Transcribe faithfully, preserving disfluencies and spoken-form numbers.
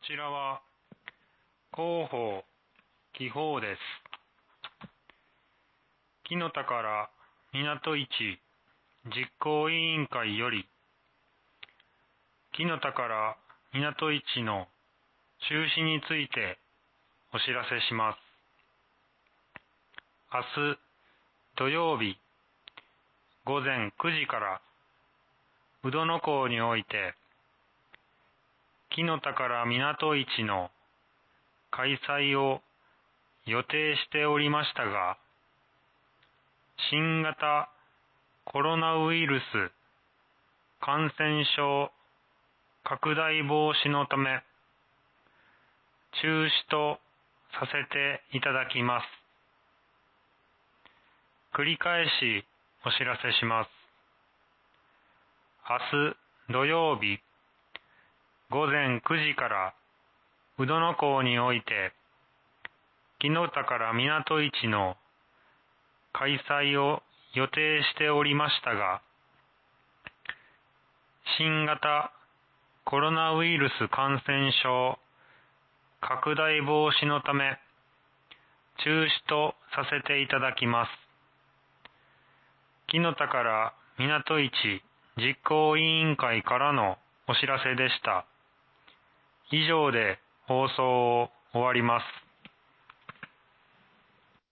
ちらは広報紀報です。木の田から港市実行委員会より、木の田から港市の中止についてお知らせします。明日土曜日午前くじから宇土野港において木の田から港市の開催を予定しておりましたが、新型コロナウイルス感染症拡大防止のため中止とさせていただきます。繰り返しお知らせします。明日土曜日午前くじから宇土野港において木の田から港市の開催を予定しておりましたが、新型コロナウイルス感染症拡大防止のため中止とさせていただきます。木の田から港市実行委員会からのお知らせでした。以上で放送を終わります。